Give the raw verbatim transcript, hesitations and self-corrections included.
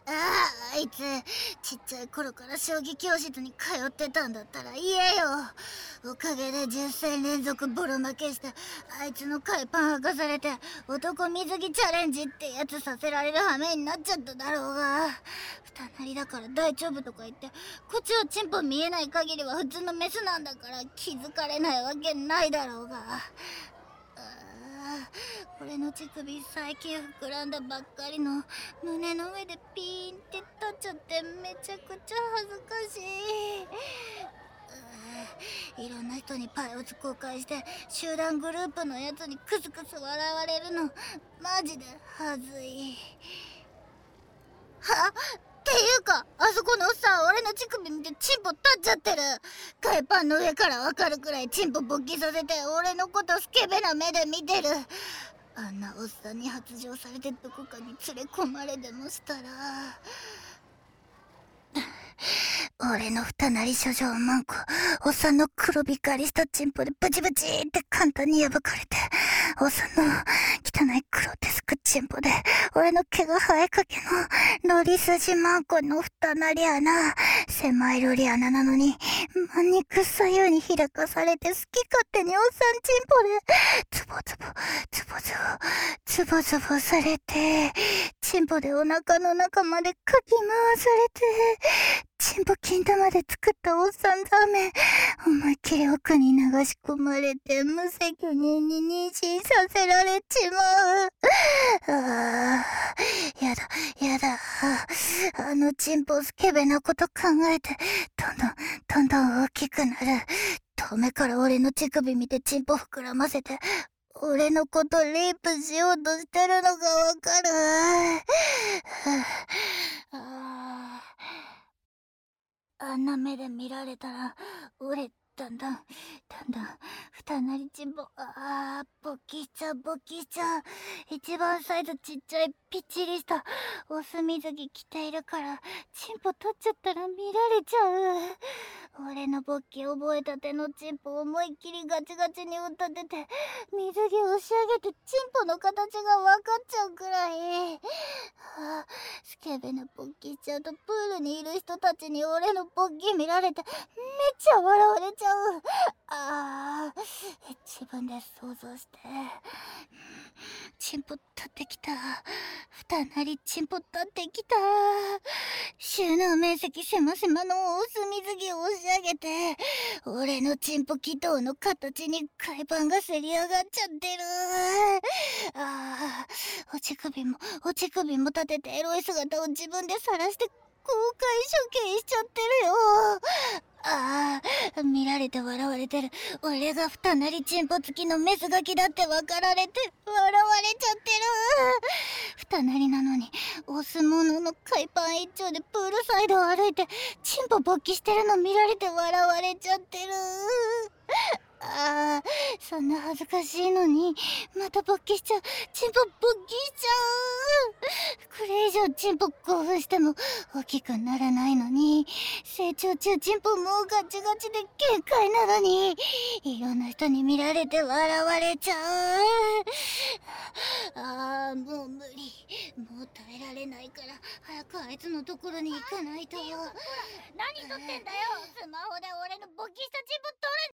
ああ、あいつちっちゃい頃から将棋教室に通ってたんだったら言えよ。おかげでじゅっ戦連続ボロ負けして、あいつの海パン剥がされて男水着チャレンジってやつさせられる羽目になっちゃっただろうが、二なりだから大丈夫とか言って、こっちはチンポ見えない限りは普通のメスなんだから気づかれないわけないだろうが。俺の乳首最近膨らんだばっかりの胸の上でピーンって立っちゃってめちゃくちゃ恥ずかしい。いろんな人にパイオツ公開して集団グループのやつにクスクス笑われるのマジではずい。はっていうか、あそこのおっさん俺の乳首見てチンポ立っちゃってる。海パンの上からわかるくらいチンポ勃起させて俺のことスケベな目で見てる。あんなおっさんに発情されてどこかに連れ込まれでもしたら俺の二なり処女マンコ、おっさんの黒光りしたチンポでブチブチって簡単に破かれて、おっさんの汚い黒テスクチンポで俺の毛が生えかけのロリ筋マンコの二なり穴、狭いロリ穴なのに真肉左右に開かされて好き勝手におっさんチンポでツボツボツボツボツボツボされて、チンポでお腹の中までかき回されて、チンポ金玉で作ったおっさんザーメン思いっきり奥に流し込まれて無責任に妊娠させられちまう。ああ、やだやだ。あのチンポスケベなこと考えてどんどんどんどん大きくなる。遠目から俺の乳首見てチンポ膨らませて俺のことレイプしようとしてるのがわかる。ああんな目で見られたら俺だんだんだんだん二なりチンポ、あー勃起しちゃう勃起しちゃう。一番サイズちっちゃいぴっちりしたオス水着着ているからチンポ取っちゃったら見られちゃう。俺の勃起覚えたてのチンポ思いっきりガチガチに打ったてて水着押し上げてチンポの形が分かっちゃうくらい。はあ、スケベな勃起しちゃうとプールにいる人たちに俺の勃起見られてめっちゃ笑われちゃう。ああ、自分で想像してチンポ立ってきた。二なりチンポ立ってきた。収納面積狭々のオス水着を押し上げて俺のチンポ祈祷の形に海パンがせり上がっちゃってる。ああ、お乳首もお乳首も立ててエロい姿を自分で晒して公開処刑しちゃってるよ。ああ、見られて笑われてる。俺が二なりチンポ付きのメスガキだって分かられて笑われちゃってる。二なりなのにオスものの海パン一丁でプールサイドを歩いてチンポ勃起してるの見られて笑われちゃってる。ああ、そんな恥ずかしいのにまた勃起しちゃう。チンポ勃起しちゃう。これ以上チンポ興奮しても大きくならないのに、成長中チンポもうガチガチで限界なのにいろんな人に見られて笑われちゃう。ああ、もう無理。もう耐えられないから早くあいつのところに行かないと。何撮ってんだよ。スマホで俺の勃起したチンポ撮る